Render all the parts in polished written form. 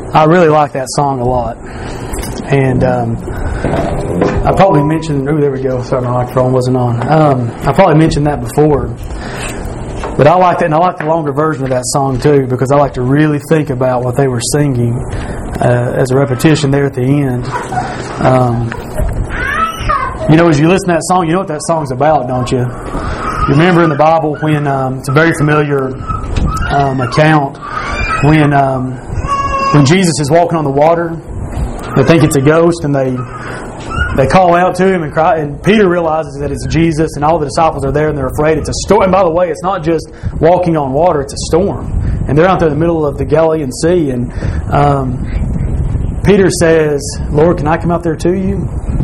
I really like that song a lot. And I probably mentioned... Oh, there we go. Sorry, my microphone wasn't on. I probably mentioned that before. But I like that, and I like the longer version of that song too, because I like to really think about what they were singing as a repetition there at the end. As you listen to that song, you know what that song's about, don't you? You remember in the Bible when it's a very familiar account when Jesus is walking on the water. They think it's a ghost, and they call out to him and cry. And Peter realizes that it's Jesus, and all the disciples are there, and they're afraid. It's a storm. And by the way, it's not just walking on water; it's a storm. And they're out there in the middle of the Galilean Sea, and Peter says, "Lord, can I come out there to you?"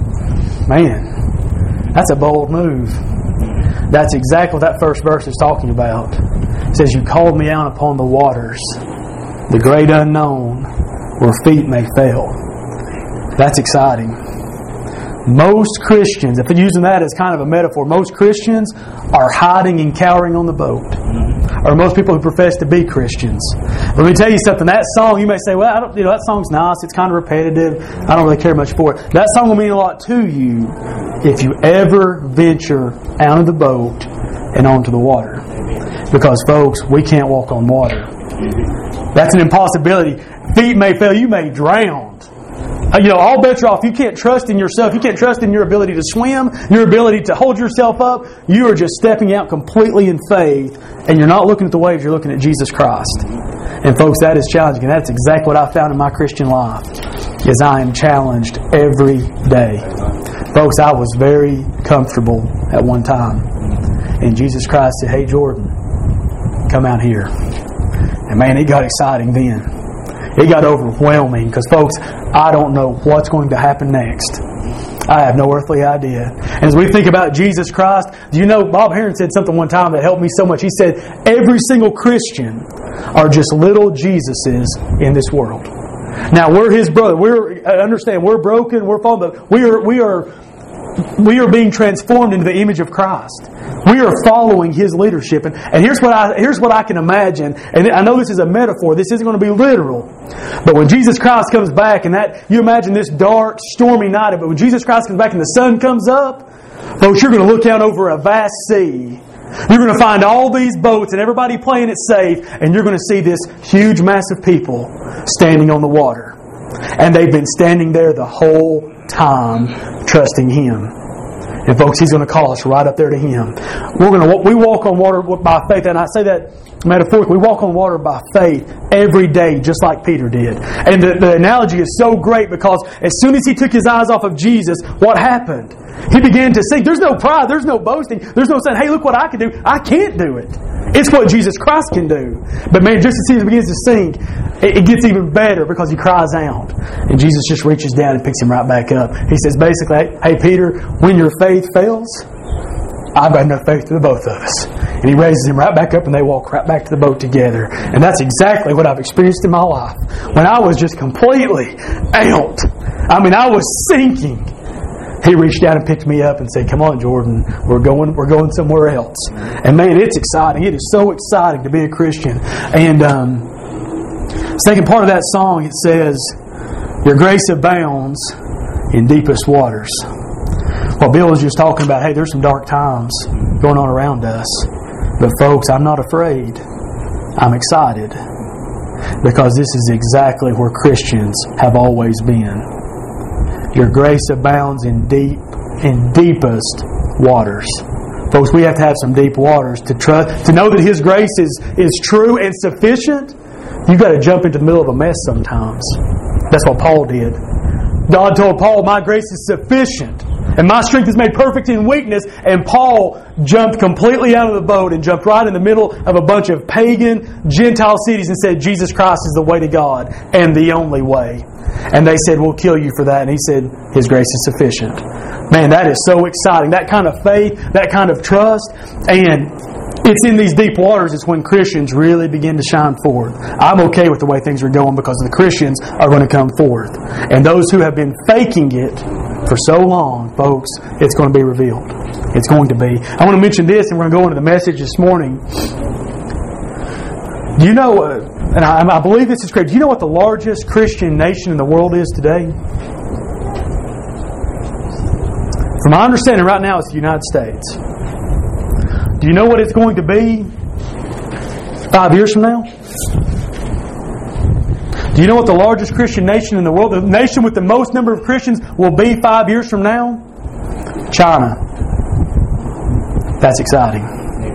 Man, that's a bold move. That's exactly what that first verse is talking about. It says, "You called me out upon the waters, the great unknown, where feet may fail." That's exciting. Most Christians, if you're using that as kind of a metaphor, most Christians are hiding and cowering on the boat. Or most people who profess to be Christians. Let me tell you something. That song, you may say, well, that song's nice. It's kind of repetitive. I don't really care much for it. That song will mean a lot to you if you ever venture out of the boat and onto the water. Because, folks, we can't walk on water. That's an impossibility. Feet may fail. You may drown. All bets are off. You can't trust in yourself. You can't trust in your ability to swim, your ability to hold yourself up. You are just stepping out completely in faith, and you're not looking at the waves, you're looking at Jesus Christ. And folks, that is challenging. And that's exactly what I found in my Christian life, is I am challenged every day. Folks, I was very comfortable at one time. And Jesus Christ said, "Hey, Jordan, come out here." And man, it got exciting then. It got overwhelming because, folks, I don't know what's going to happen next. I have no earthly idea. And as we think about Jesus Christ, do you know, Bob Heron said something one time that helped me so much. He said, every single Christian are just little Jesuses in this world. Now, we're His brother. Understand, we're broken, we're fallen, but we are being transformed into the image of Christ. We are following His leadership. And here's what I can imagine. And I know this is a metaphor. This isn't going to be literal. But when Jesus Christ comes back, and you imagine this dark, stormy night, but when Jesus Christ comes back and the sun comes up, folks, you're going to look out over a vast sea. You're going to find all these boats and everybody playing it safe, and you're going to see this huge mass of people standing on the water. And they've been standing there the whole time, trusting Him. And folks, He's going to call us right up there to Him. We walk on water by faith, and I say that metaphorically. We walk on water by faith every day, just like Peter did. And the analogy is so great because as soon as he took his eyes off of Jesus, what happened? He began to sink. There's no pride. There's no boasting. There's no saying, "Hey, look what I can do." I can't do it. It's what Jesus Christ can do. But man, just as he begins to sink, it gets even better because he cries out. And Jesus just reaches down and picks him right back up. He says basically, "Hey, Peter, when your faith fails, I've got enough faith for the both of us." And He raises him right back up, and they walk right back to the boat together. And that's exactly what I've experienced in my life. When I was just completely out. I was sinking. He reached down and picked me up and said, "Come on, Jordan, we're going somewhere else." And man, it's exciting. It is so exciting to be a Christian. And second part of that song, it says, "Your grace abounds in deepest waters." Well, Bill was just talking about, hey, there's some dark times going on around us. But folks, I'm not afraid. I'm excited. Because this is exactly where Christians have always been. Your grace abounds in deepest waters. Folks, we have to have some deep waters to trust, to know that His grace is true and sufficient. You've got to jump into the middle of a mess sometimes. That's what Paul did. God told Paul, "My grace is sufficient, and my strength is made perfect in weakness." And Paul jumped completely out of the boat and jumped right in the middle of a bunch of pagan Gentile cities and said, "Jesus Christ is the way to God and the only way." And they said, "We'll kill you for that." And he said, "His grace is sufficient." Man, that is so exciting. That kind of faith, that kind of trust. And it's in these deep waters it's when Christians really begin to shine forth. I'm okay with the way things are going because the Christians are going to come forth. And those who have been faking it for so long, folks, it's going to be revealed. It's going to be. I want to mention this, and we're going to go into the message this morning. Do you know, and I believe this is correct, do you know what the largest Christian nation in the world is today? From my understanding right now, it's the United States. Do you know what it's going to be 5 years from now? Do you know what the largest Christian nation in the world, the nation with the most number of Christians, will be 5 years from now? China. That's exciting.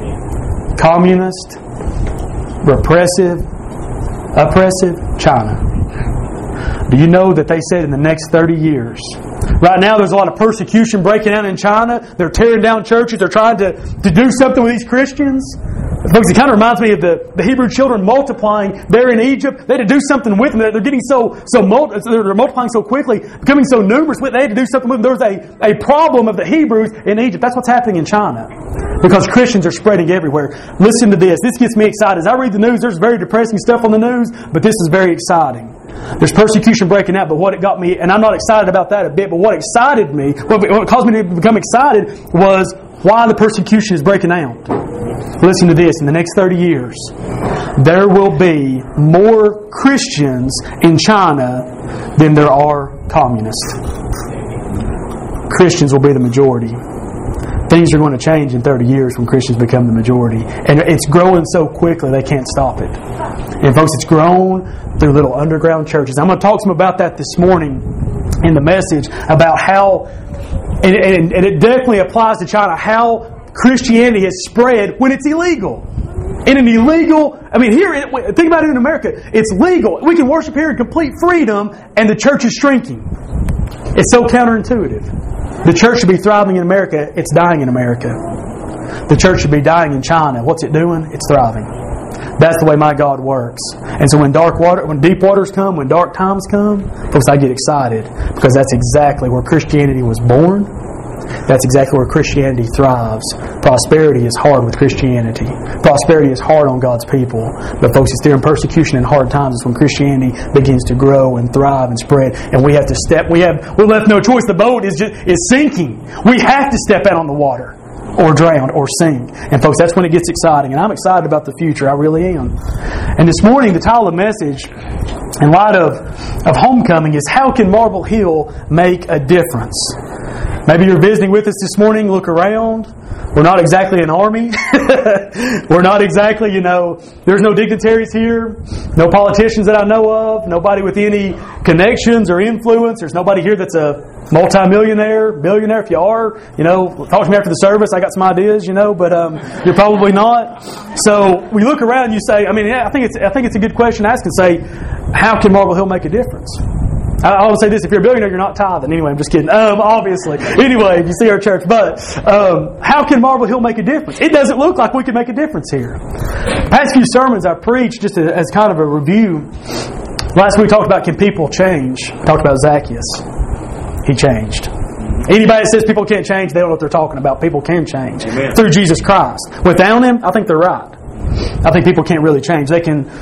Communist, repressive, oppressive China. Do you know that they said in the next 30 years? Right now there's a lot of persecution breaking out in China. They're tearing down churches. They're trying to do something with these Christians. Folks, it kind of reminds me of the Hebrew children multiplying there in Egypt. They had to do something with them. They're getting they're multiplying so quickly, becoming so numerous. They had to do something with them. There was a problem of the Hebrews in Egypt. That's what's happening in China. Because Christians are spreading everywhere. Listen to this. This gets me excited. As I read the news, there's very depressing stuff on the news, but this is very exciting. There's persecution breaking out, but what it got me, and I'm not excited about that a bit, but what excited me, what caused me to become excited was why the persecution is breaking out. Listen to this. In the next 30 years, there will be more Christians in China than there are communists. Christians will be the majority. Things are going to change in 30 years when Christians become the majority. And it's growing so quickly they can't stop it. And folks, it's grown through little underground churches. I'm going to talk some about that this morning in the message, about how, and it definitely applies to China, how Christianity has spread when it's illegal. In an illegal, think about it in America. It's legal. We can worship here in complete freedom, and the church is shrinking. It's so counterintuitive. The church should be thriving in America. It's dying in America. The church should be dying in China. What's it doing? It's thriving. That's the way my God works. And so when deep waters come, when dark times come, folks, I get excited because that's exactly where Christianity was born. That's exactly where Christianity thrives. Prosperity is hard with Christianity. Prosperity is hard on God's people. But folks, it's during persecution and hard times is when Christianity begins to grow and thrive and spread. And we have to we're left no choice. The boat is sinking. We have to step out on the water or drown or sink. And folks, that's when it gets exciting. And I'm excited about the future. I really am. And this morning, the title of the message, in light of homecoming, is How Can Marble Hill Make a Difference? Maybe you're visiting with us this morning. Look around. We're not exactly an army. We're not exactly, there's no dignitaries here. No politicians that I know of. Nobody with any connections or influence. There's nobody here that's a multi-millionaire, billionaire. If you are, talk to me after the service. I got some ideas, but you're probably not. So we look around and you say, I think it's a good question to ask and say, how can Marble Hill make a difference? I would say this: if you're a billionaire, you're not tithing. Anyway, I'm just kidding. Obviously. Anyway, if you see our church. But how can Marble Hill make a difference? It doesn't look like we can make a difference here. The past few sermons I preached, just as kind of a review. Last week we talked about, can people change? We talked about Zacchaeus. He changed. Anybody that says people can't change, they don't know what they're talking about. People can change. Amen. Through Jesus Christ. Without Him, I think they're right. I think people can't really change.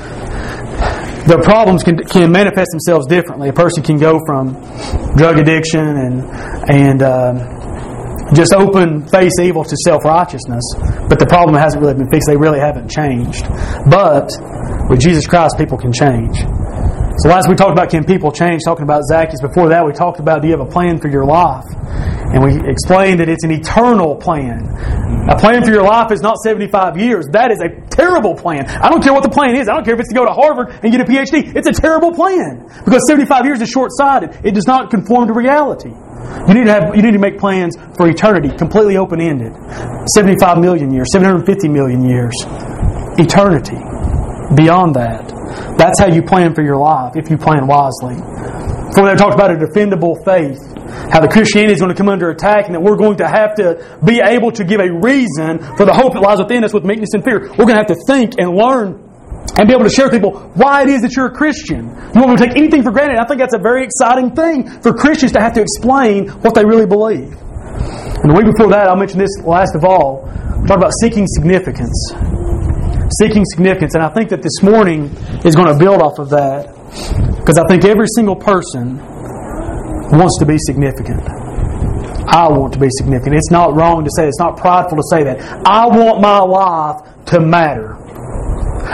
Their problems can manifest themselves differently. A person can go from drug addiction and just open face evil to self-righteousness, but the problem hasn't really been fixed. They really haven't changed. But with Jesus Christ, people can change. So last we talked about, can people change, talking about Zacchaeus. Before that, we talked about, do you have a plan for your life? And we explained that it's an eternal plan. A plan for your life is not 75 years. That is a terrible plan. I don't care what the plan is. I don't care if it's to go to Harvard and get a PhD. It's a terrible plan. Because 75 years is short-sighted. It does not conform to reality. You need to make plans for eternity, completely open-ended. 75 million years, 750 million years. Eternity. Beyond that. That's how you plan for your life, if you plan wisely. Before they talked about a defendable faith, how the Christianity is going to come under attack, and that we're going to have to be able to give a reason for the hope that lies within us with meekness and fear. We're going to have to think and learn and be able to share with people why it is that you're a Christian. You won't take anything for granted. I think that's a very exciting thing for Christians to have to explain what they really believe. And the week before that, I'll mention this last of all. We talked about seeking significance. Seeking significance. And I think that this morning is going to build off of that, because I think every single person wants to be significant. I want to be significant. It's not wrong to say, it's not prideful to say that. I want my life to matter.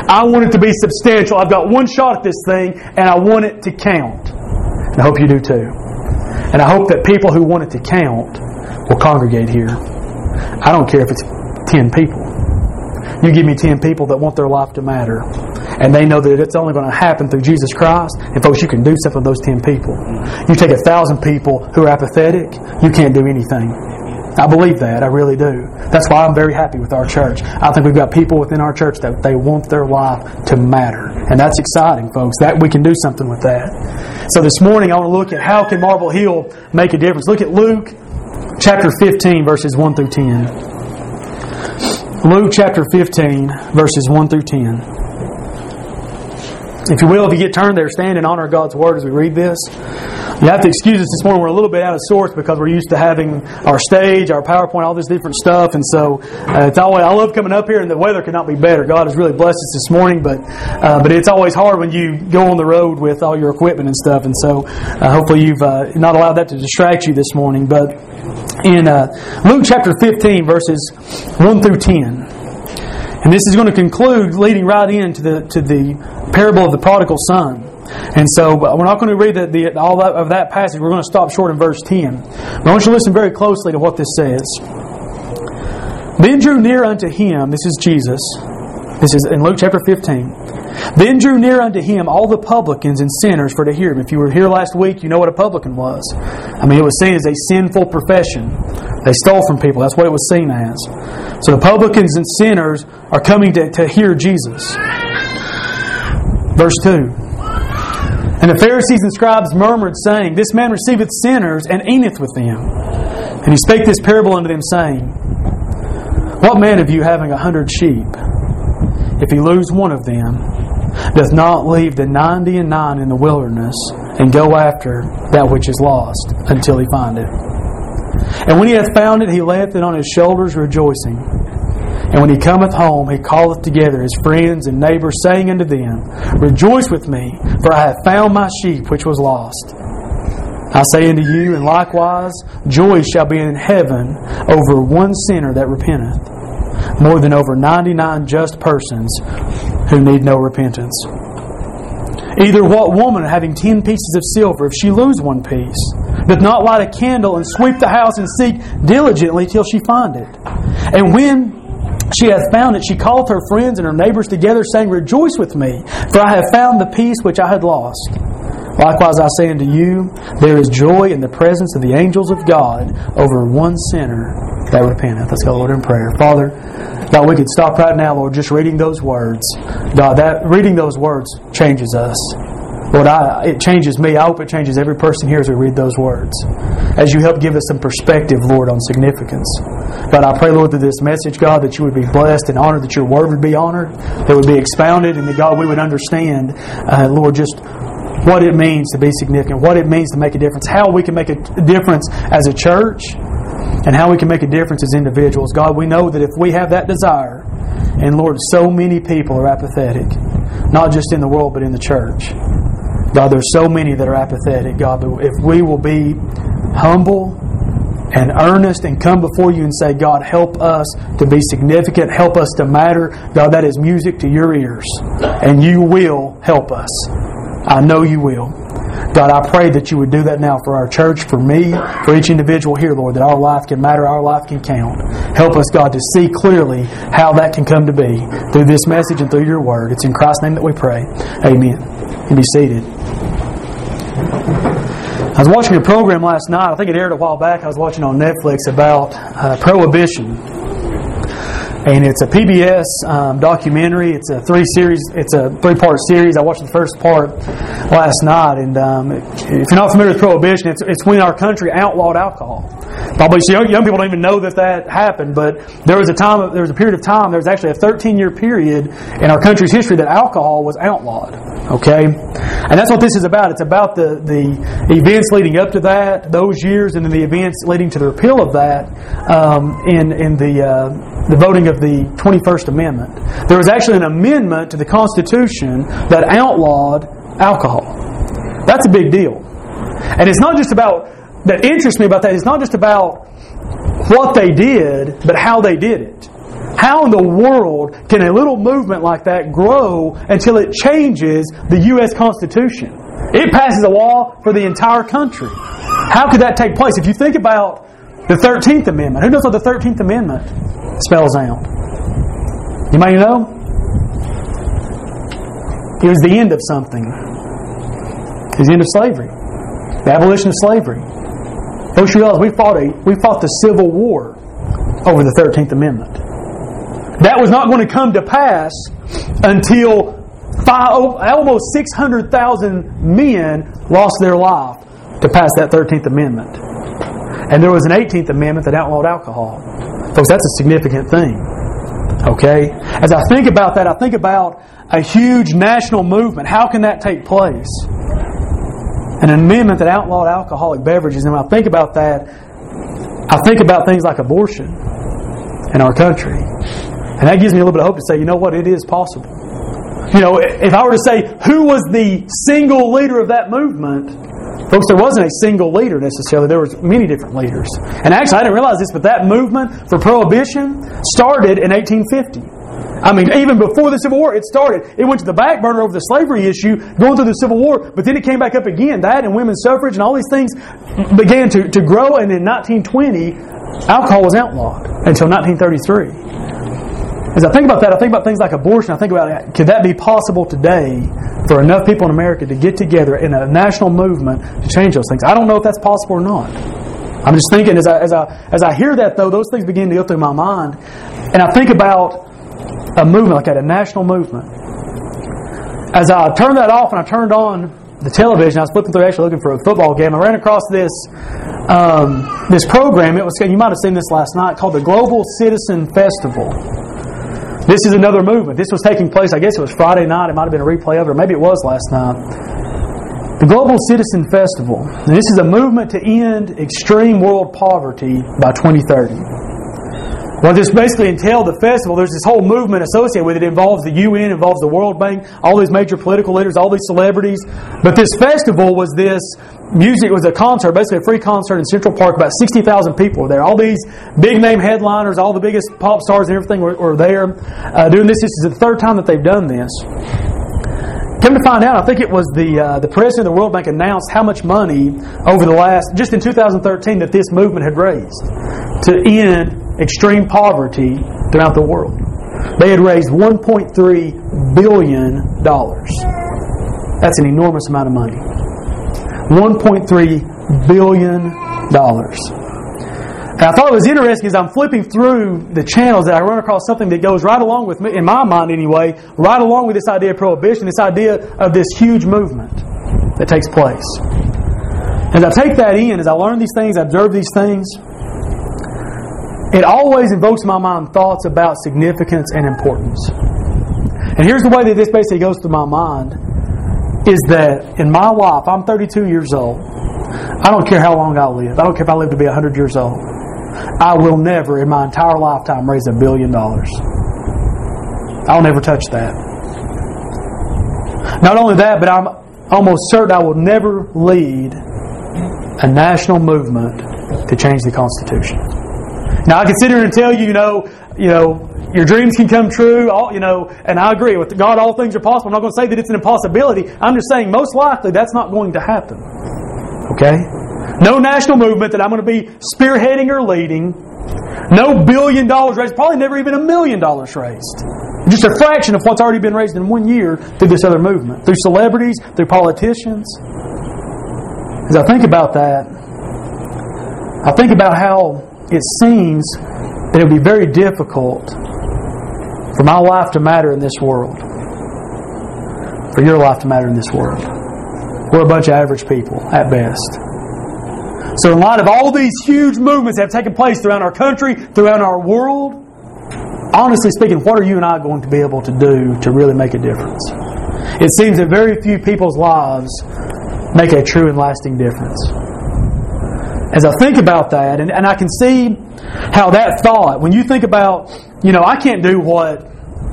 I want it to be substantial. I've got one shot at this thing, and I want it to count. And I hope you do too. And I hope that people who want it to count will congregate here. I don't care if it's 10 people. You give me 10 people that want their life to matter, and they know that it's only going to happen through Jesus Christ. And folks, you can do something with those 10 people. You take 1,000 people who are apathetic, you can't do anything. I believe that. I really do. That's why I'm very happy with our church. I think we've got people within our church that they want their life to matter. And that's exciting, folks. That we can do something with that. So this morning I want to look at how can Marble Hill make a difference. Look at Luke chapter 15, verses 1 through 10. Luke chapter 15, verses 1 through 10. If you will, if you get turned there, stand and honor God's Word as we read this. You have to excuse us this morning. We're a little bit out of sorts because we're used to having our stage, our PowerPoint, all this different stuff. And so it's always, I love coming up here, and the weather could not be better. God has really blessed us this morning, but it's always hard when you go on the road with all your equipment and stuff. And so hopefully you've not allowed that to distract you this morning. But in Luke chapter 15, verses 1 through 10. And this is going to conclude leading right into the parable of the prodigal son. And so we're not going to read all of that passage. We're going to stop short in verse 10. But I want you to listen very closely to what this says. Then drew near unto him, this is Jesus, this is in Luke chapter 15. Then drew near unto him all the publicans and sinners for to hear him. If you were here last week, you know what a publican was. I mean, it was seen as a sinful profession. They stole from people. That's what it was seen as. So the publicans and sinners are coming to hear Jesus. Verse 2. And the Pharisees and scribes murmured, saying, This man receiveth sinners, and eateth with them. And he spake this parable unto them, saying, What man of you, having 100 sheep, if he lose one of them, doth not leave the 99 in the wilderness, and go after that which is lost, until he find it? And when he hath found it, he layeth it on his shoulders, rejoicing. And when he cometh home, he calleth together his friends and neighbors, saying unto them, Rejoice with me, for I have found my sheep which was lost. I say unto you, and likewise, joy shall be in heaven over one sinner that repenteth, more than over 99 just persons who need no repentance. Either what woman, having 10 pieces of silver, if she lose one piece, doth not light a candle and sweep the house and seek diligently till she find it? And when she hath found it, she calleth her friends and her neighbors together, saying, Rejoice with me, for I have found the piece which I had lost. Likewise I say unto you, there is joy in the presence of the angels of God over one sinner that repenteth. Let's go, Lord, in prayer. Father, God, we could stop right now, Lord, just reading those words. God, reading those words changes us. Lord, it changes me. I hope it changes every person here as we read those words. As you help give us some perspective, Lord, on significance. God, I pray, Lord, through this message, God, that you would be blessed and honored, that your word would be honored, that it would be expounded, and that, God, we would understand, Lord, just what it means to be significant, what it means to make a difference, how we can make a difference as a church, and how we can make a difference as individuals. God, we know that if we have that desire, and Lord, so many people are apathetic, not just in the world, but in the church. God, there's so many that are apathetic. God, but if we will be humble and earnest and come before you and say, God, help us to be significant, help us to matter, God, that is music to your ears. And you will help us. I know you will. God, I pray that you would do that now for our church, for me, for each individual here, Lord, that our life can matter, our life can count. Help us, God, to see clearly how that can come to be through this message and through your word. It's in Christ's name that we pray. Amen. You can be seated. I was watching a program last night. I think it aired a while back. I was watching on Netflix about prohibition. And it's a PBS documentary. It's a three-part series. I watched the first part last night. And if you're not familiar with prohibition, it's when our country outlawed alcohol. Probably young people don't even know that happened. But there was a period of time. There was actually a 13-year period in our country's history that alcohol was outlawed. Okay, and that's what this is about. It's about the events leading up to that, those years, and then the events leading to the repeal of that in the voting of the 21st Amendment. There was actually an amendment to the Constitution that outlawed alcohol. That's a big deal. And it's not just about, that interests me about that, it's not just about what they did, but how they did it. How in the world can a little movement like that grow until it changes the U.S. Constitution? It passes a law for the entire country. How could that take place? If you think about the 13th Amendment, who knows what the 13th Amendment spells out? Anybody know? It was the end of something. It was the end of slavery. The abolition of slavery. Folks, you realize we fought the Civil War over the 13th Amendment. That was not going to come to pass until almost 600,000 men lost their life to pass that 13th Amendment. And there was an 18th Amendment that outlawed alcohol. Folks, that's a significant thing. Okay? As I think about that, I think about a huge national movement. How can that take place? An amendment that outlawed alcoholic beverages. And when I think about that, I think about things like abortion in our country. And that gives me a little bit of hope to say, you know what, it is possible. You know, if I were to say, who was the single leader of that movement? Folks, there wasn't a single leader necessarily. There was many different leaders. And actually, I didn't realize this, but that movement for prohibition started in 1850. I mean, even before the Civil War, it started. It went to the back burner over the slavery issue, going through the Civil War, but then it came back up again. That and women's suffrage and all these things began to grow, and in 1920, alcohol was outlawed until 1933. As I think about that, I think about things like abortion. I think about, could that be possible today for enough people in America to get together in a national movement to change those things? I don't know if that's possible or not. I'm just thinking, as I hear that, though, those things begin to go through my mind. And I think about a movement like that, a national movement. As I turned that off and I turned on the television, I was flipping through actually looking for a football game. I ran across this program. It was, you might have seen this last night, called the Global Citizen Festival. This is another movement. This was taking place, I guess it was Friday night. It might have been a replay of it, or maybe it was last night. The Global Citizen Festival. And this is a movement to end extreme world poverty by 2030. What this basically entailed, the festival, there's this whole movement associated with it. It involves the UN, it involves the World Bank, all these major political leaders, all these celebrities. But this festival was this music, it was a concert, basically a free concert in Central Park. About 60,000 people were there. All these big-name headliners, all the biggest pop stars and everything were there doing this. This is the third time that they've done this. Come to find out, I think it was the president of the World Bank announced how much money over the last, just in 2013, that this movement had raised to end extreme poverty throughout the world. They had raised $1.3 billion. That's an enormous amount of money. $1.3 billion. And I thought it was interesting as I'm flipping through the channels that I run across something that goes right along with me, in my mind anyway, right along with this idea of prohibition, this idea of this huge movement that takes place. As I take that in, as I learn these things, I observe these things, it always invokes in my mind thoughts about significance and importance. And here's the way that this basically goes through my mind, is that in my life, I'm 32 years old. I don't care how long I live. I don't care if I live to be 100 years old. I will never, in my entire lifetime, raise $1 billion. I'll never touch that. Not only that, but I'm almost certain I will never lead a national movement to change the Constitution. Now, I can sit here and tell you, your dreams can come true, and I agree. With God, all things are possible. I'm not going to say that it's an impossibility. I'm just saying most likely that's not going to happen. Okay? No national movement that I'm going to be spearheading or leading. No $1 billion raised. Probably never even $1 million raised. Just a fraction of what's already been raised in 1 year through this other movement. Through celebrities, through politicians. As I think about that, I think about how it seems that it would be very difficult for my life to matter in this world. For your life to matter in this world. We're a bunch of average people, at best. So in light of all these huge movements that have taken place throughout our country, throughout our world, honestly speaking, what are you and I going to be able to do to really make a difference? It seems that very few people's lives make a true and lasting difference. As I think about that, and I can see how that thought, when you think about, I can't do what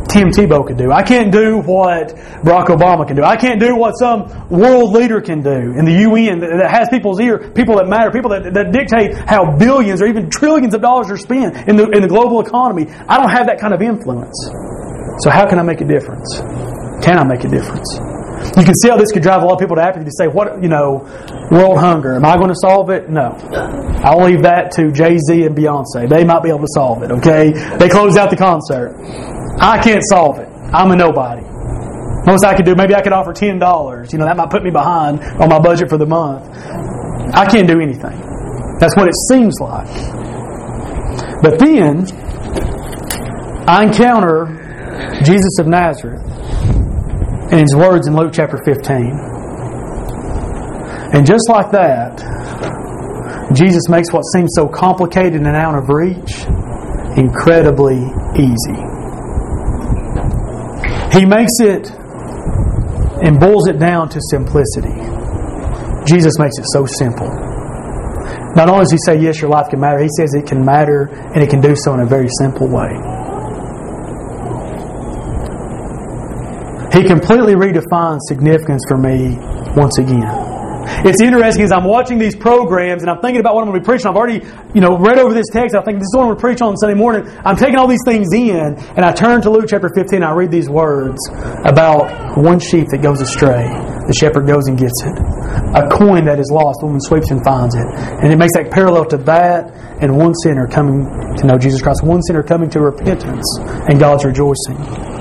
Tim Tebow can do. I can't do what Barack Obama can do. I can't do what some world leader can do in the UN that has people's ear, people that matter, people that dictate how billions or even trillions of dollars are spent in the global economy. I don't have that kind of influence. So how can I make a difference? Can I make a difference? You can see how this could drive a lot of people to apathy to say, world hunger, am I going to solve it? No. I'll leave that to Jay-Z and Beyonce. They might be able to solve it, okay? They close out the concert. I can't solve it. I'm a nobody. Most I could do, maybe I could offer $10. That might put me behind on my budget for the month. I can't do anything. That's what it seems like. But then, I encounter Jesus of Nazareth in His words in Luke chapter 15. And just like that, Jesus makes what seems so complicated and out of reach incredibly easy. He makes it and boils it down to simplicity. Jesus makes it so simple. Not only does He say, yes, your life can matter, He says it can matter and it can do so in a very simple way. He completely redefines significance for me once again. It's interesting as I'm watching these programs and I'm thinking about what I'm going to be preaching. I've already, read over this text. I think this is what I'm going to preach on Sunday morning. I'm taking all these things in and I turn to Luke chapter 15 and I read these words about one sheep that goes astray. The shepherd goes and gets it. A coin that is lost, the woman sweeps and finds it. And it makes that parallel to that and one sinner coming to know Jesus Christ. One sinner coming to repentance and God's rejoicing.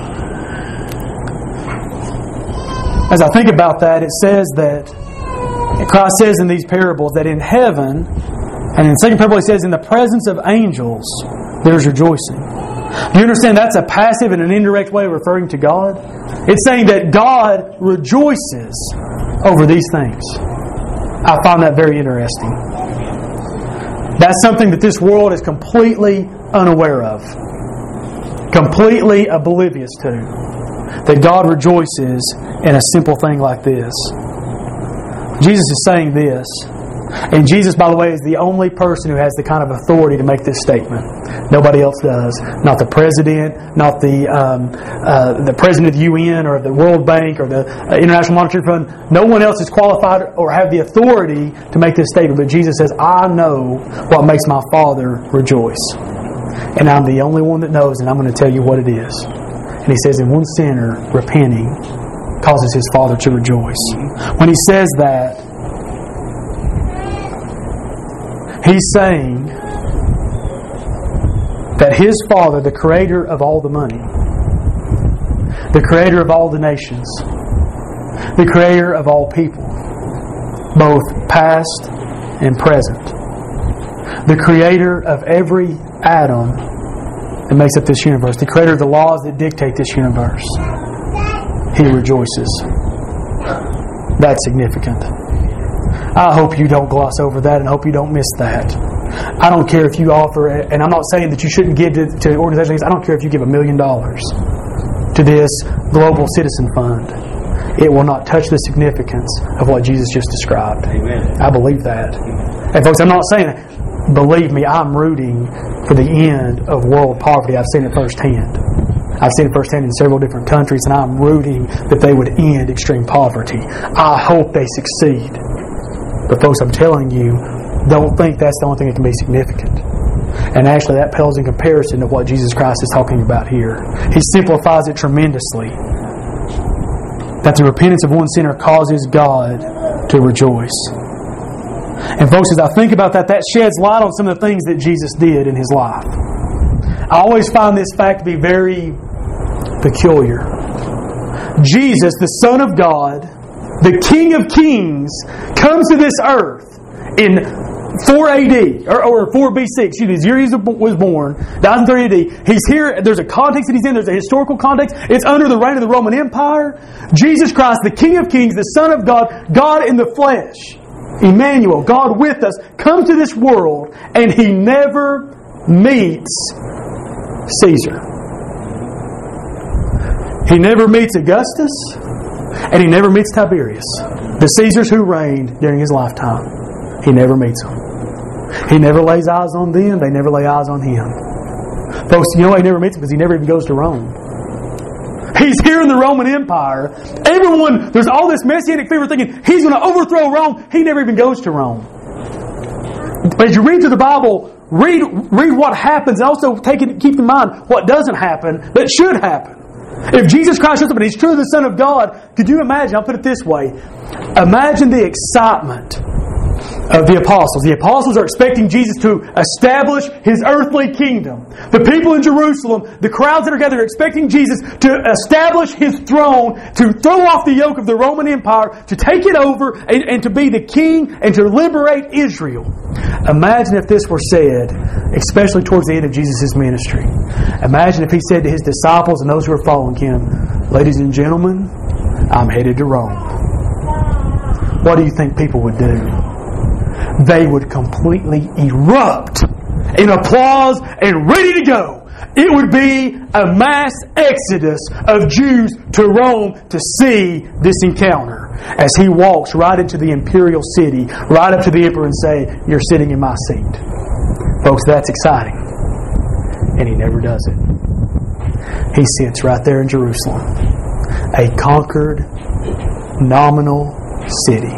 As I think about that, it says that Christ says in these parables that in heaven, and in the second parable He says in the presence of angels, there's rejoicing. Do you understand that's a passive and an indirect way of referring to God? It's saying that God rejoices over these things. I find that very interesting. That's something that this world is completely unaware of. Completely oblivious to. That God rejoices in a simple thing like this. Jesus is saying this, and Jesus, by the way, is the only person who has the kind of authority to make this statement. Nobody else does. Not the president, not the president of the UN or the World Bank or the International Monetary Fund. No one else is qualified or have the authority to make this statement. But Jesus says, I know what makes my Father rejoice. And I'm the only one that knows, and I'm going to tell you what it is. And He says, in one sinner repenting causes his Father to rejoice. When He says that, He's saying that His Father, the Creator of all the money, the Creator of all the nations, the Creator of all people, both past and present, the Creator of every atom that makes up this universe, the Creator of the laws that dictate this universe, He rejoices. That's significant. I hope you don't gloss over that and hope you don't miss that. I don't care if you offer, and I'm not saying that you shouldn't give to organizations, I don't care if you give $1 million to this Global Citizen Fund. It will not touch the significance of what Jesus just described. Amen. I believe that. And folks, I'm not saying, believe me, I'm rooting for the end of world poverty. I've seen it firsthand. I've seen it firsthand in several different countries, and I'm rooting that they would end extreme poverty. I hope they succeed. But folks, I'm telling you, don't think that's the only thing that can be significant. And actually, that pales in comparison to what Jesus Christ is talking about here. He simplifies it tremendously. That the repentance of one sinner causes God to rejoice. And folks, as I think about that, that sheds light on some of the things that Jesus did in His life. I always find this fact to be very peculiar. Jesus, the Son of God, the King of Kings, comes to this earth in 4 AD, or 4 BC, excuse me, the year He was born, dies in 30 AD. He's here, there's a context that He's in, there's a historical context. It's under the reign of the Roman Empire. Jesus Christ, the King of Kings, the Son of God, God in the flesh, Emmanuel, God with us, comes to this world, and He never meets Caesar. He never meets Augustus, and He never meets Tiberius. The Caesars who reigned during His lifetime. He never meets them. He never lays eyes on them. They never lay eyes on Him. Folks, you know why He never meets them? Because He never even goes to Rome. He's here in the Roman Empire. Everyone, there's all this messianic fever thinking He's going to overthrow Rome. He never even goes to Rome. But as you read through the Bible, read what happens, and also keep in mind what doesn't happen that should happen. If Jesus Christ shows up and He's truly the Son of God, could you imagine, I'll put it this way, imagine the excitement of the apostles. The apostles are expecting Jesus to establish His earthly kingdom. The people in Jerusalem, the crowds that are gathered, are expecting Jesus to establish His throne, to throw off the yoke of the Roman Empire, to take it over, and to be the king, and to liberate Israel. Imagine if this were said, especially towards the end of Jesus' ministry. Imagine if He said to His disciples and those who are following Him, "Ladies and gentlemen, I'm headed to Rome." What do you think people would do? They would completely erupt in applause and ready to go. It would be a mass exodus of Jews to Rome to see this encounter as He walks right into the imperial city, right up to the emperor and say, "You're sitting in my seat." Folks, that's exciting. And He never does it. He sits right there in Jerusalem, a conquered, nominal city.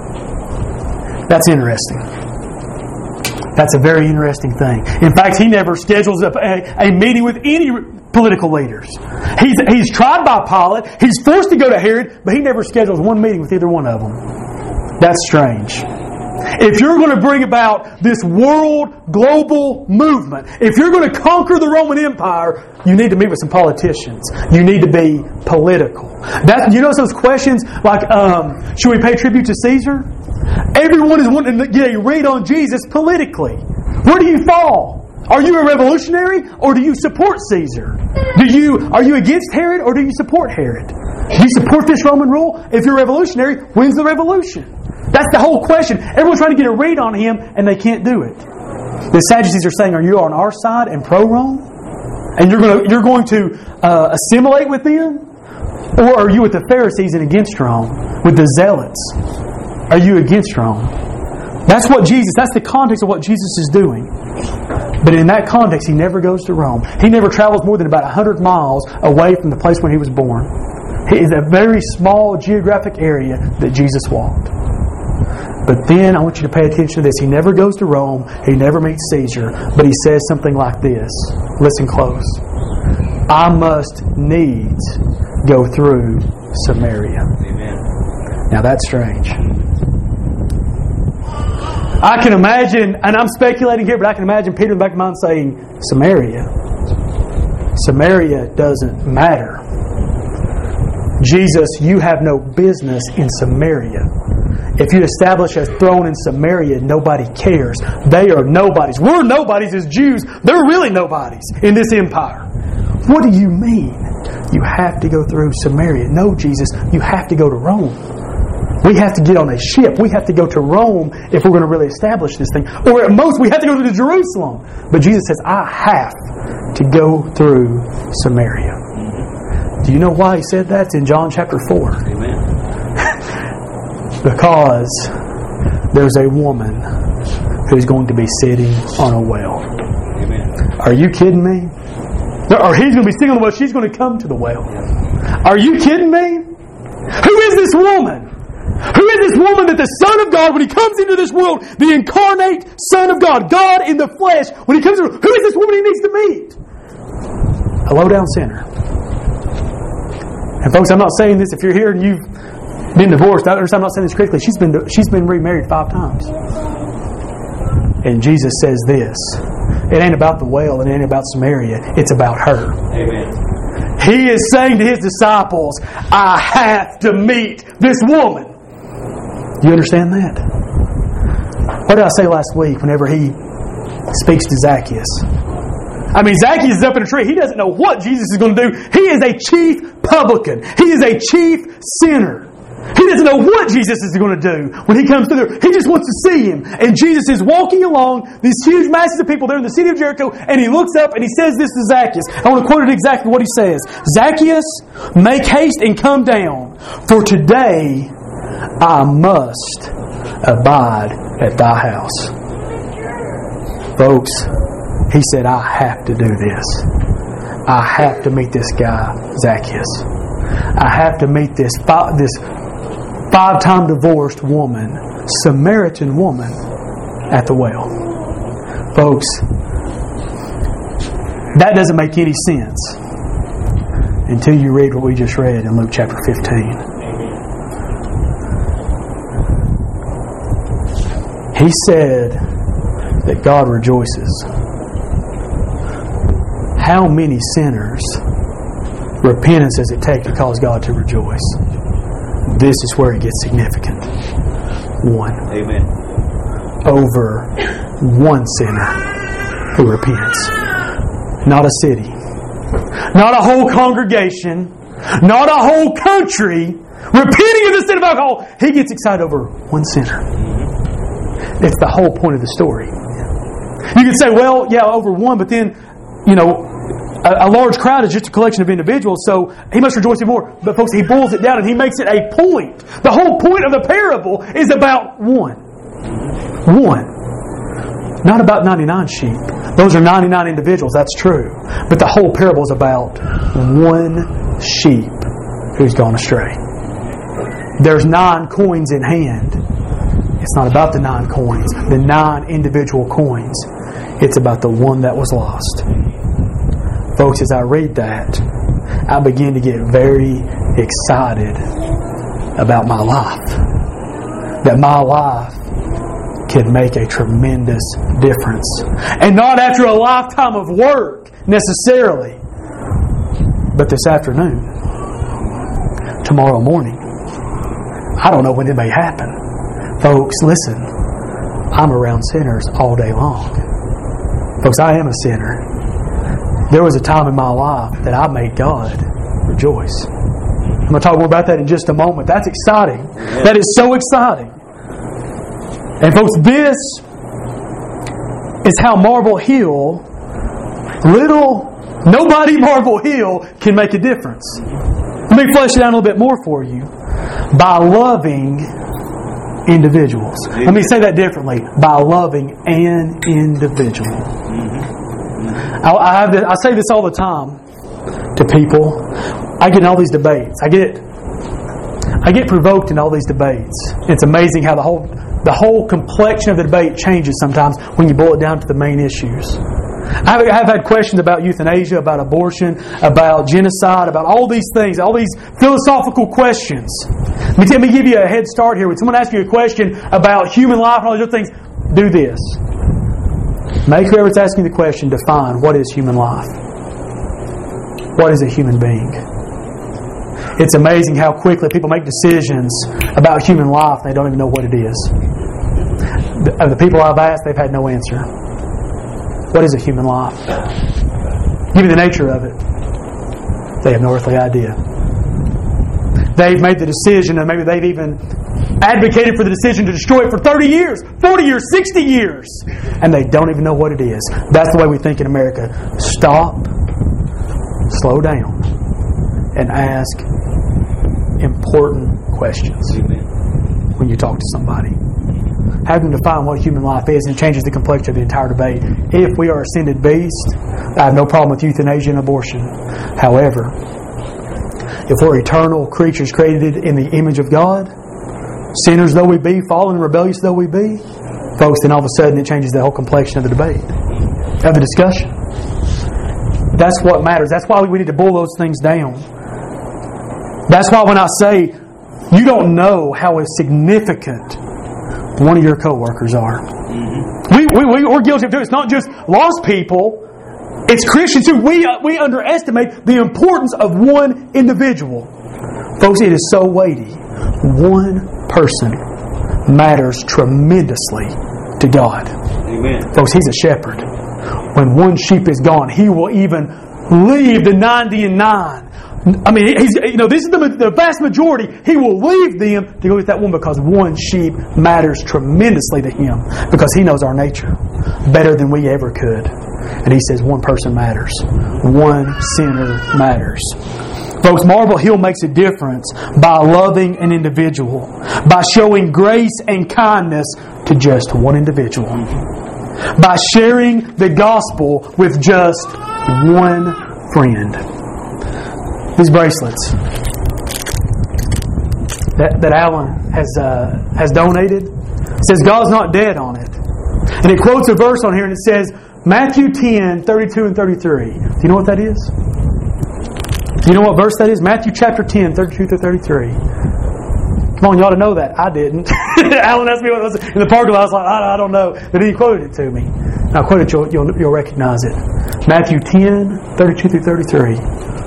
That's interesting. That's a very interesting thing. In fact, He never schedules a meeting with any political leaders. He's tried by Pilate. He's forced to go to Herod, but He never schedules one meeting with either one of them. That's strange. If you're going to bring about this world global movement, if you're going to conquer the Roman Empire, you need to meet with some politicians. You need to be political. You notice those questions like, should we pay tribute to Caesar? Everyone is wanting to get a read on Jesus politically. Where do you fall? Are you a revolutionary or do you support Caesar? Are you against Herod or do you support Herod? Do you support this Roman rule? If you're revolutionary, when's the revolution? That's the whole question. Everyone's trying to get a read on Him and they can't do it. The Sadducees are saying, are you on our side and pro-Rome? And you're going to assimilate with them? Or are you with the Pharisees and against Rome? With the Zealots? Are you against Rome? That's the context of what Jesus is doing. But in that context, He never goes to Rome. He never travels more than about 100 miles away from the place where He was born. It is a very small geographic area that Jesus walked. But then I want you to pay attention to this. He never goes to Rome. He never meets Caesar. But He says something like this. Listen close. I must needs go through Samaria. Amen. Now that's strange. I can imagine, and I'm speculating here, but I can imagine Peter in the back of mind saying, Samaria. Samaria doesn't matter. Jesus, you have no business in Samaria. If you establish a throne in Samaria, nobody cares. They are nobodies. We're nobodies as Jews. They're really nobodies in this empire. What do you mean? You have to go through Samaria. No, Jesus, you have to go to Rome. We have to get on a ship. We have to go to Rome if we're going to really establish this thing. Or at most, we have to go to Jerusalem. But Jesus says, I have to go through Samaria. Do you know why He said that? It's in John chapter 4. Amen. Because there's a woman who's going to be sitting on a well. Amen. Are you kidding me? Or He's going to be sitting on the well. She's going to come to the well. Are you kidding me? Who is this woman? Who is this woman that the Son of God, when He comes into this world, the incarnate Son of God, God in the flesh, when He comes into, who is this woman He needs to meet? A low-down sinner. And folks, I'm not saying this if you're here and you've been divorced. I'm not saying this critically. She's been remarried 5 times. And Jesus says this. It ain't about the well. It ain't about Samaria. It's about her. Amen. He is saying to His disciples, I have to meet this woman. Do you understand that? What did I say last week whenever He speaks to Zacchaeus? I mean, Zacchaeus is up in a tree. He doesn't know what Jesus is going to do. He is a chief publican. He is a chief sinner. He doesn't know what Jesus is going to do when He comes through there. He just wants to see Him. And Jesus is walking along these huge masses of people there in the city of Jericho, and He looks up and He says this to Zacchaeus. I want to quote it exactly what He says. Zacchaeus, make haste and come down, for today I must abide at thy house. Folks, He said, I have to do this. I have to meet this guy, Zacchaeus. I have to meet this five-time divorced woman, Samaritan woman, at the well. Folks, that doesn't make any sense until you read what we just read in Luke chapter 15. He said that God rejoices. How many sinners' repentance does it take to cause God to rejoice? This is where it gets significant. One. Amen. Over one sinner who repents. Not a city. Not a whole congregation. Not a whole country repenting of the sin of alcohol. He gets excited over one sinner. It's the whole point of the story. You could say, well, yeah, over one, but then, a large crowd is just a collection of individuals, so he must rejoice even more. But folks, he boils it down and he makes it a point. The whole point of the parable is about one. One. Not about 99 sheep. Those are 99 individuals, that's true. But the whole parable is about one sheep who's gone astray. There's 9 coins in hand. It's not about the 9 coins, the 9 individual coins. It's about the one that was lost. Folks, as I read that, I begin to get very excited about my life. That my life can make a tremendous difference. And not after a lifetime of work, necessarily, but this afternoon, tomorrow morning. I don't know when it may happen. Folks, listen, I'm around sinners all day long. Folks, I am a sinner. There was a time in my life that I made God rejoice. I'm going to talk more about that in just a moment. That's exciting. That is so exciting. And folks, this is how Marble Hill, nobody Marble Hill, can make a difference. Let me flesh it out a little bit more for you. By loving individuals. Let me say that differently. By loving an individual. I say this all the time to people. I get in all these debates. I get provoked in all these debates. It's amazing how the whole complexion of the debate changes sometimes when you boil it down to the main issues. I have had questions about euthanasia, about abortion, about genocide, about all these things, all these philosophical questions. Let me give you a head start here. When someone asks you a question about human life and all these other things, do this. Make whoever's asking the question define what is human life. What is a human being? It's amazing how quickly people make decisions about human life and they don't even know what it is. Of the people I've asked, they've had no answer. What is a human life? Give me the nature of it. They have no earthly idea. They've made the decision, and maybe they've even advocated for the decision to destroy it for 30 years, 40 years, 60 years, and they don't even know what it is. That's the way we think in America. Stop, slow down, and ask important questions when you talk to somebody. Have them define what human life is, and it changes the complexion of the entire debate. If we are ascended beasts, I have no problem with euthanasia and abortion. However, if we're eternal creatures created in the image of God, sinners though we be, fallen and rebellious though we be, folks, then all of a sudden it changes the whole complexion of the debate, of the discussion. That's what matters. That's why we need to boil those things down. That's why when I say you don't know how significant one of your co-workers are. We're guilty of doing it. It's not just lost people. It's Christians who we underestimate the importance of one individual. Folks, it is so weighty. One person matters tremendously to God. Amen. Folks, He's a shepherd. When one sheep is gone, He will even leave the 99. I mean, this is the vast majority. He will leave them to go get that one because one sheep matters tremendously to Him because He knows our nature better than we ever could. And He says one person matters. One sinner matters. Folks, Marble Hill makes a difference by loving an individual, by showing grace and kindness to just one individual, by sharing the gospel with just one friend. These bracelets, that Alan has donated. It says God's not dead on it. And it quotes a verse on here and it says, Matthew 10, 32 and 33. Do you know what that is? Do you know what verse that is? Matthew chapter 10, 32 to 33. Come on, you ought to know that. I didn't. Alan asked me what it was in the parking lot. I was like, I don't know. But he quoted it to me. Now, quote it, you'll recognize it. Matthew 10, 32 through 33.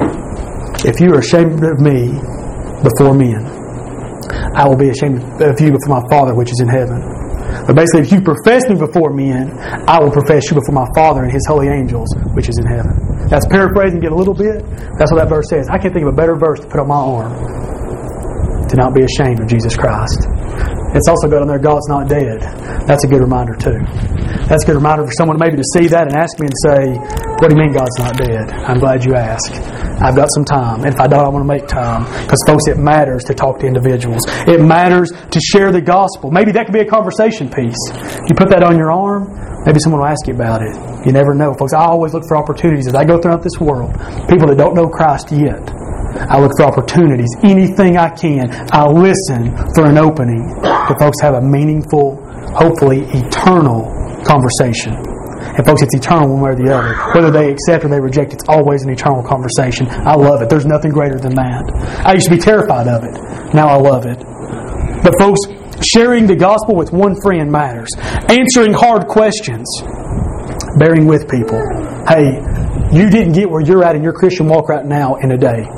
If you are ashamed of me before men, I will be ashamed of you before my Father which is in heaven. But basically, if you profess me before men, I will profess you before my Father and His holy angels which is in heaven. That's paraphrasing it a little bit. That's what that verse says. I can't think of a better verse to put on my arm to not be ashamed of Jesus Christ. It's also got on there, God's not dead. That's a good reminder too. That's a good reminder for someone maybe to see that and ask me and say, what do you mean God's not dead? I'm glad you asked. I've got some time. And if I don't, I want to make time. Because folks, it matters to talk to individuals. It matters to share the gospel. Maybe that could be a conversation piece. You put that on your arm, maybe someone will ask you about it. You never know. Folks, I always look for opportunities as I go throughout this world. People that don't know Christ yet. I look for opportunities. Anything I can. I listen for an opening to folks have a meaningful, hopefully eternal conversation. And folks, it's eternal one way or the other. Whether they accept or they reject, it's always an eternal conversation. I love it. There's nothing greater than that. I used to be terrified of it. Now I love it. But folks, sharing the gospel with one friend matters. Answering hard questions. Bearing with people. Hey, you didn't get where you're at in your Christian walk right now in a day.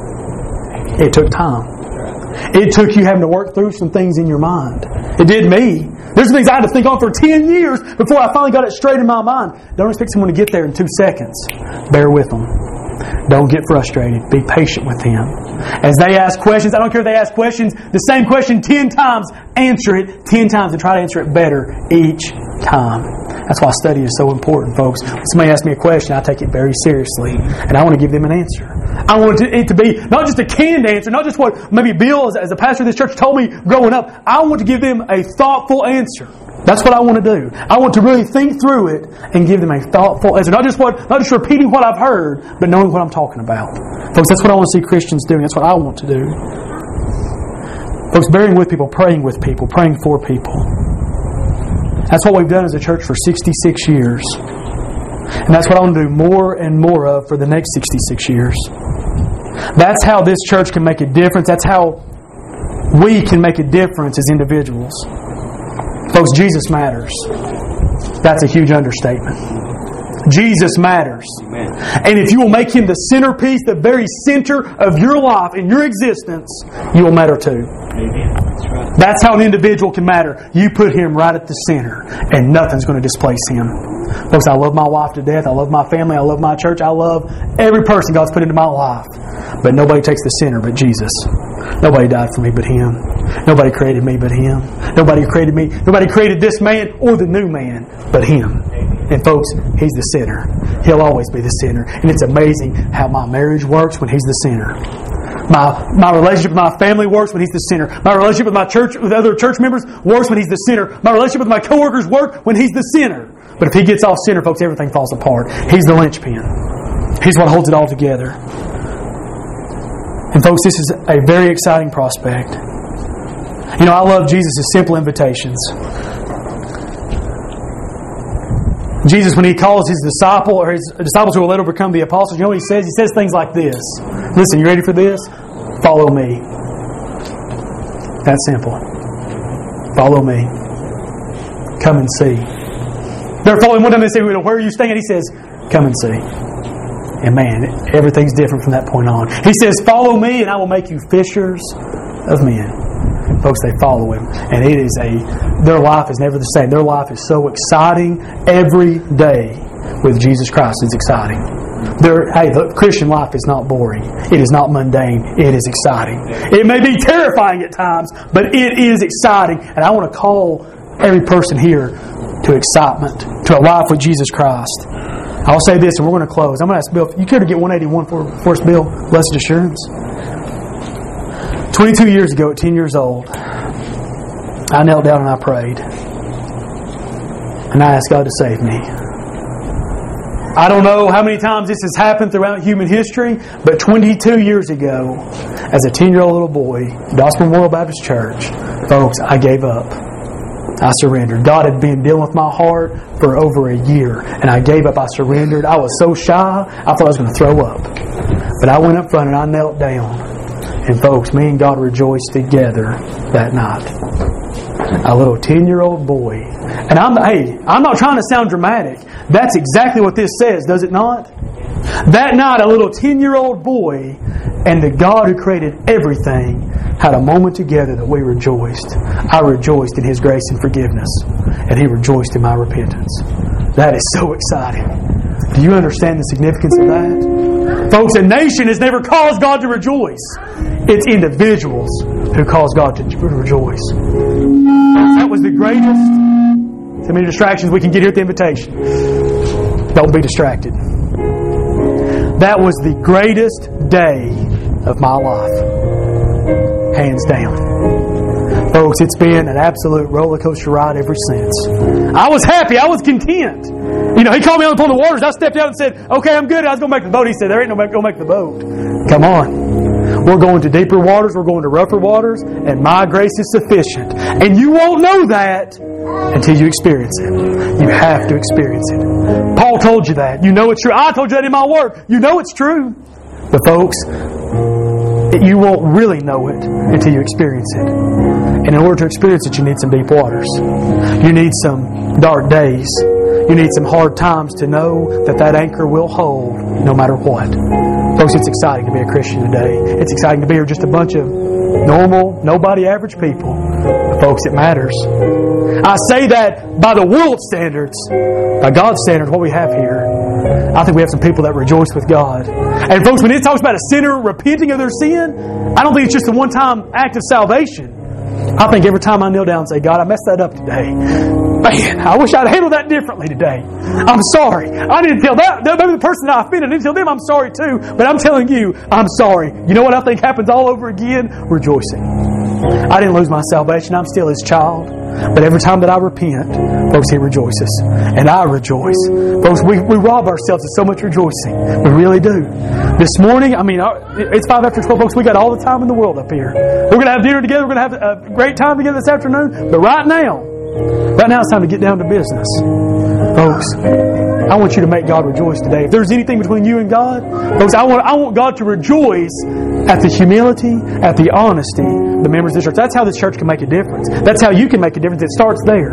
It took time. It took you having to work through some things in your mind. It did me. There's some things I had to think on for 10 years before I finally got it straight in my mind. Don't expect someone to get there in 2 seconds. Bear with them. Don't get frustrated. Be patient with them. As they ask questions, I don't care if they ask questions, the same question 10 times, answer it 10 times and try to answer it better each time. That's why study is so important, folks. When somebody asks me a question, I take it very seriously, and I want to give them an answer. I want it to be not just a canned answer, not just what maybe Bill, as a pastor of this church, told me growing up. I want to give them a thoughtful answer. That's what I want to do. I want to really think through it and give them a thoughtful answer. Not just repeating what I've heard, but knowing what I'm talking about. Folks, that's what I want to see Christians doing. That's what I want to do. Folks, bearing with people, praying for people. That's what we've done as a church for 66 years. And that's what I want to do more and more of for the next 66 years. That's how this church can make a difference. That's how we can make a difference as individuals. Folks, Jesus matters. That's a huge understatement. Jesus matters. Amen. And if you will make Him the centerpiece, the very center of your life and your existence, you will matter too. Amen. That's right. That's how an individual can matter. You put Him right at the center, and nothing's going to displace Him. Folks, I love my wife to death. I love my family. I love my church. I love every person God's put into my life. But nobody takes the center but Jesus. Nobody died for me but Him. Nobody created me but Him. Nobody created me. Nobody created this man or the new man but Him. And folks, He's the center. He'll always be the center. And it's amazing how my marriage works when He's the center. My relationship with my family works when He's the center. My relationship with my church, with other church members, works when He's the center. My relationship with my coworkers works when He's the center. But if He gets off center, folks, everything falls apart. He's the linchpin. He's what holds it all together. And folks, this is a very exciting prospect. You know, I love Jesus' simple invitations. Jesus, when He calls His disciple or His disciples who will later become the apostles, you know what He says? He says things like this. Listen, you ready for this? Follow me. That's simple. Follow me. Come and see. They're following one time. They say, where are you staying? And He says, come and see. And man, everything's different from that point on. He says, follow me and I will make you fishers of men. Folks, they follow Him. And their life is never the same. Their life is so exciting. Every day with Jesus Christ is exciting. The Christian life is not boring. It is not mundane. It is exciting. It may be terrifying at times, but it is exciting. And I want to call every person here to excitement, to a life with Jesus Christ. I'll say this and we're going to close. I'm going to ask Bill, you care to get 181 for us, Bill? Blessed assurance. 22 years ago, at 10 years old, I knelt down and I prayed. And I asked God to save me. I don't know how many times this has happened throughout human history, but 22 years ago, As a 10-year-old little boy, Gospel Memorial Baptist Church, folks, I gave up. I surrendered. God had been dealing with my heart for over a year, and I gave up. I surrendered. I was so shy, I thought I was going to throw up. But I went up front and I knelt down. And folks, me and God rejoiced together that night. A little 10-year-old boy. And I'm not trying to sound dramatic. That's exactly what this says, does it not? That night, a little 10-year-old boy and the God who created everything had a moment together that we rejoiced. I rejoiced in His grace and forgiveness, and He rejoiced in my repentance. That is so exciting. Do you understand the significance of that? Folks, a nation has never caused God to rejoice. It's individuals who cause God to rejoice. That was the greatest. So many distractions we can get here at the invitation. Don't be distracted. That was the greatest day of my life. Hands down. Folks, it's been an absolute roller coaster ride ever since. I was happy. I was content. You know, He called me on the waters. I stepped out and said, okay, I'm good. I was going to make the boat. He said, there ain't no going to make the boat. Come on. We're going to deeper waters. We're going to rougher waters. And my grace is sufficient. And you won't know that until you experience it. You have to experience it. Paul told you that. You know it's true. I told you that in my word. You know it's true. But folks, you won't really know it until you experience it. And in order to experience it, you need some deep waters. You need some dark days. You need some hard times to know that anchor will hold no matter what. Folks, it's exciting to be a Christian today. It's exciting to be here just a bunch of normal, nobody average people. But folks, it matters. I say that by the world's standards. By God's standards, what we have here, I think we have some people that rejoice with God. And folks, when it talks about a sinner repenting of their sin, I don't think it's just a one-time act of salvation. I think every time I kneel down and say, God, I messed that up today. Man, I wish I'd handled that differently today. I'm sorry. I need to tell that. Maybe the person that I offended, I need to tell them I'm sorry too. But I'm telling you, I'm sorry. You know what I think happens all over again? Rejoicing. I didn't lose my salvation. I'm still His child. But every time that I repent, folks, He rejoices. And I rejoice. Folks, we rob ourselves of so much rejoicing. We really do. This morning, it's 5 after 12, folks. We got all the time in the world up here. We're going to have dinner together. We're going to have a great time together this afternoon. But right now it's time to get down to business. Folks, I want you to make God rejoice today. If there's anything between you and God, folks, I want God to rejoice at the humility, at the honesty, the members of this church. That's how this church can make a difference. That's how you can make a difference. It starts there.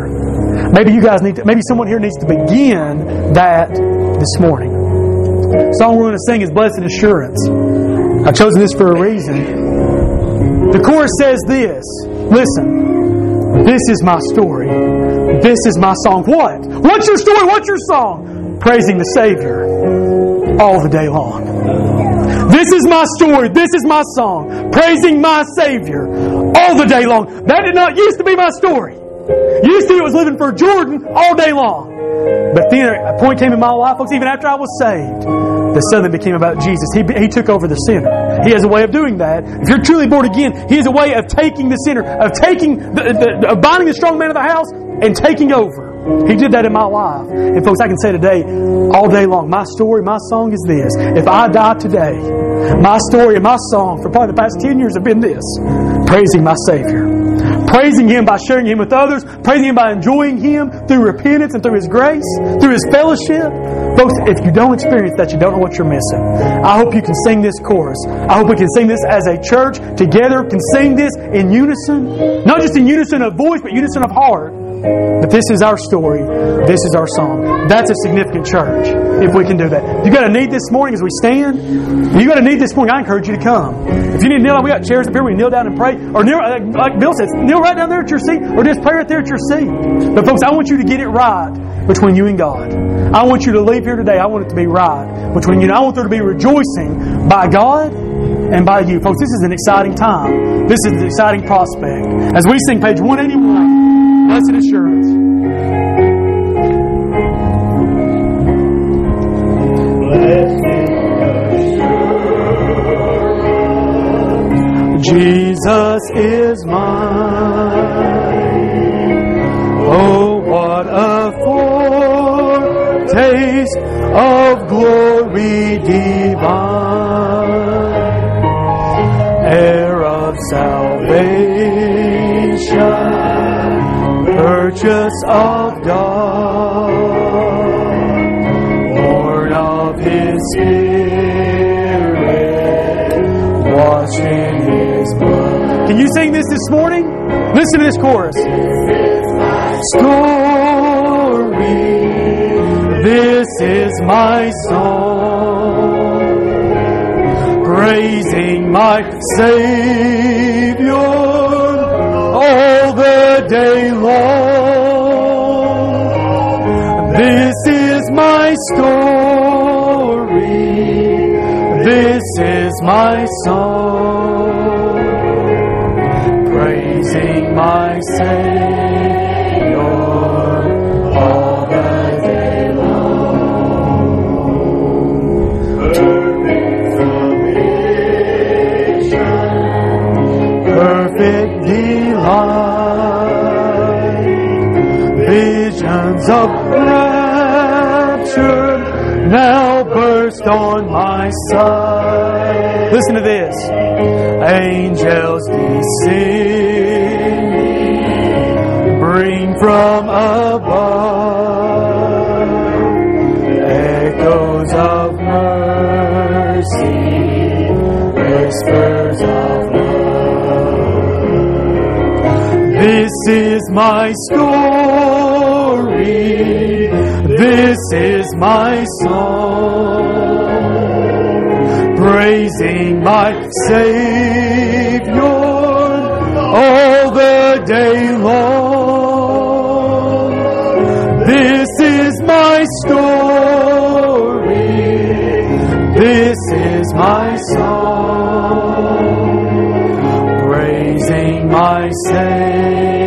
Maybe someone here needs to begin that this morning. The song we're going to sing is Blessed Assurance. I've chosen this for a reason. The chorus says this. Listen, this is my story. This is my song. What? What's your story? What's your song? Praising the Savior all the day long. This is my story. This is my song. Praising my Savior all the day long. That did not used to be my story. Used to it was living for Jordan all day long. But then a point came in my life, folks, even after I was saved, that suddenly became about Jesus. He took over the sinner. He has a way of doing that. If you're truly born again, He has a way of taking the sinner, of binding the strong man of the house and taking over. He did that in my life. And folks, I can say today, all day long, my story, my song is this. If I die today, my story and my song for probably the past 10 years have been this. Praising my Savior. Praising Him by sharing Him with others. Praising Him by enjoying Him through repentance and through His grace, through His fellowship. Folks, if you don't experience that, you don't know what you're missing. I hope you can sing this chorus. I hope we can sing this as a church together, can sing this in unison. Not just in unison of voice, but unison of heart. But this is our story. This is our song. That's a significant church if we can do that. If you got a need this morning as we stand, if you got a need this morning, I encourage you to come. If you need to kneel down, we got chairs up here. We kneel down and pray. Or kneel, like Bill says, kneel right down there at your seat, or just pray right there at your seat. But folks, I want you to get it right between you and God. I want you to leave here today. I want it to be right between you and I want there to be rejoicing by God and by you. Folks, this is an exciting time. This is an exciting prospect. As we sing page 181, Blessed Assurance. Jesus is mine. Oh, what a foretaste of glory divine. heir of salvation, purchase of God, born of His Spirit, washed in His blood. Can you sing this morning? Listen to this chorus. Story, this is my song, praising my Savior all the day long. This is my story, this is my song, praising my Savior all the day long. Perfect delight, visions of rapture now burst on my sight. Listen to this. Angels descend, bring from above echoes of mercy, whispers of love. This is my story, this is my song, praising my Savior all the day long. This is my story, this is my song, praising my Savior